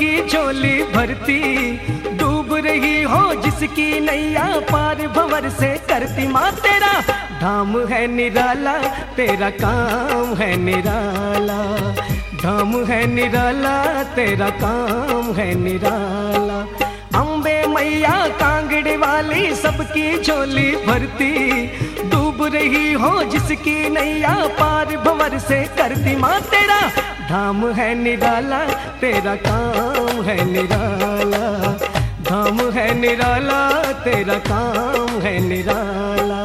सबकी झोली भरती, डूब रही हो जिसकी नैया पार भंवर से करती। माँ तेरा धाम है निराला, तेरा काम है निराला, धाम है निराला, तेरा काम है निराला। अम्बे मैया कांगड़े वाली सबकी झोली भरती, डूब रही हो जिसकी नैया पार भंवर से करती। माँ तेरा धाम है निराला, तेरा काम है निराला, धाम है निराला, तेरा काम है निराला।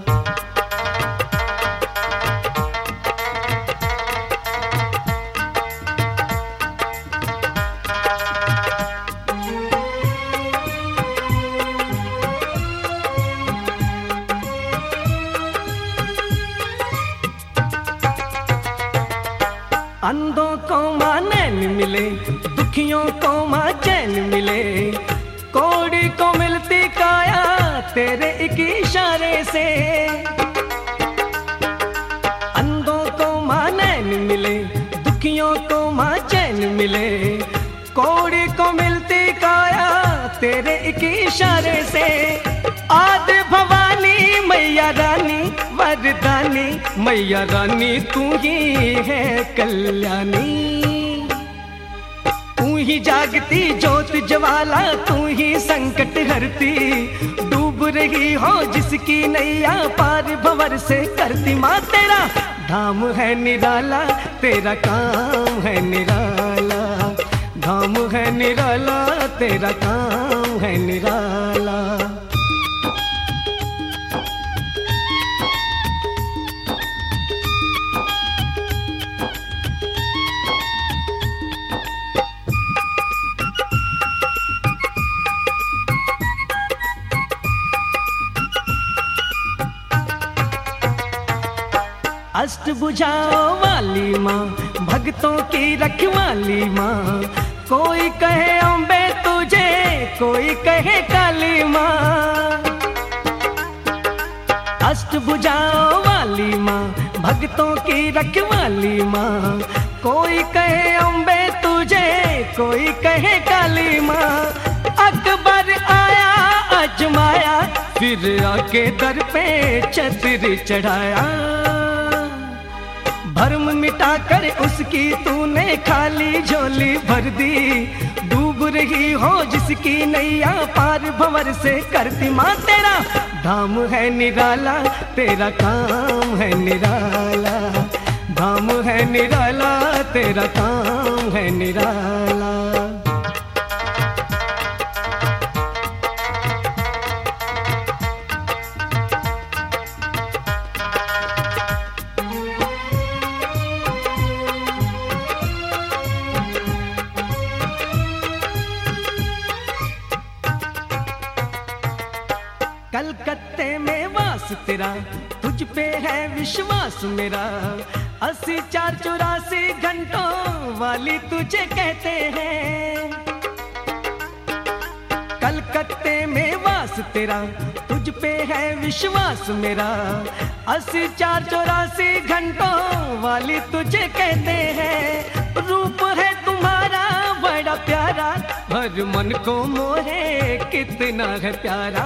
अंधों को माँ नैन मिले, दुखियों को माँ चैन मिले, कोड़ी को मिलती काया तेरे एक इशारे से। अंधों को माँ नैन मिले, दुखियों को माँ चैन मिले, कोड़ी को मिलती काया तेरे एक इशारे से। आदि भवानी मैया रानी वरदानी, मैया रानी तू ही है कल्याणी। तू ही जागती ज्योत ज्वाला, तू ही संकट हरती, डूब रही हो जिसकी नैया पार भंवर से करती। माँ तेरा धाम है निराला, तेरा काम है निराला, धाम है निराला, तेरा काम है निराला। अष्टभुजाओं वाली माँ, भक्तों की रखवाली माँ, कोई कहे अम्बे तुझे, कोई कहे काली माँ। अष्टभुजाओं वाली माँ, भक्तों की रखवाली माँ, कोई कहे अम्बे तुझे, कोई कहे काली माँ। अकबर आया अजमाया, फिर आके दर पे छतरी चढ़ाया, भरम मिटाकर उसकी तूने खाली झोली भर दी, डूब रही हो जिसकी नैया पार भंवर से करती। माँ तेरा धाम है निराला, तेरा काम है निराला, धाम है निराला, तेरा काम है निराला। कलकत्ते में वास तेरा, तुझ पे है विश्वास मेरा, 84-84 घंटों वाली तुझे कहते हैं। कलकत्ते में वास तेरा, तुझ पे है विश्वास मेरा, 84-84 घंटों वाली तुझे कहते हैं। रूप है तुम्हारा बड़ा प्यारा, हर मन को मोहे कितना है प्यारा।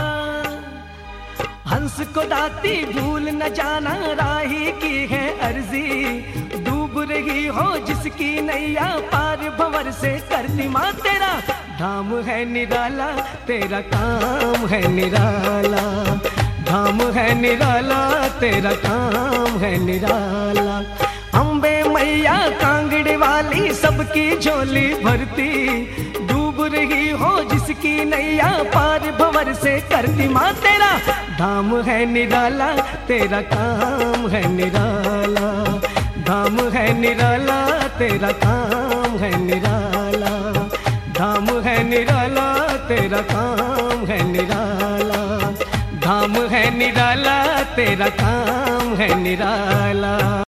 हंस को दाती भूल न जाना, राही की है अर्जी, डूब रही हो जिसकी नैया पार भंवर से करती। माँ तेरा धाम है निराला, तेरा काम है निराला, धाम है निराला, तेरा काम है निराला। अम्बे मैया कांगड़े वाली सबकी झोली भरती, डूब रही हो जिसकी नैया पार भंवर से करती। माँ तेरा धाम है निराला, तेरा काम है निराला, धाम है निराला, तेरा काम है निराला, धाम है निराला, तेरा काम है निराला, धाम है निराला, तेरा काम है निराला।